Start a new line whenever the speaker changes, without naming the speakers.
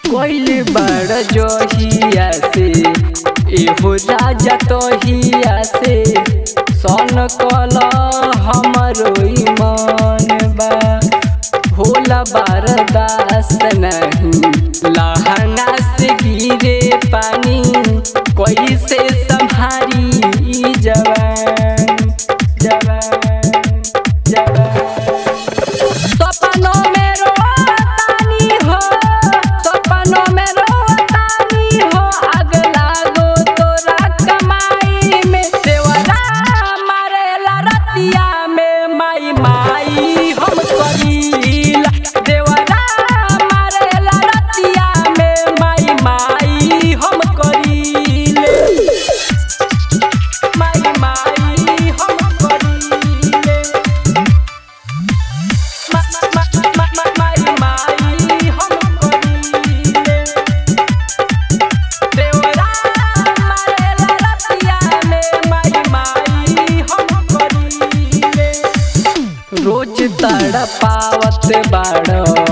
कोइल बड़ जोहिया से एहो राजा तोहिया से सन कल हमरो ईमान बा होला बरदास नहीं लहंगा से गिरे पानी कैसे संभारी जवान जवान जवान सपनों में रोतानी हो सपनों में रोतानी हो आग लागो तोरा कमाई में देवरा मारेला रतिया में माई माई हम करीला देवरा मारेला रतिया में माई माई हम करीले माई माई हम करीले माई माई हम करीले देवरा मारेला रतिया में माई माई हम करीले रोज तड़पावत बाड़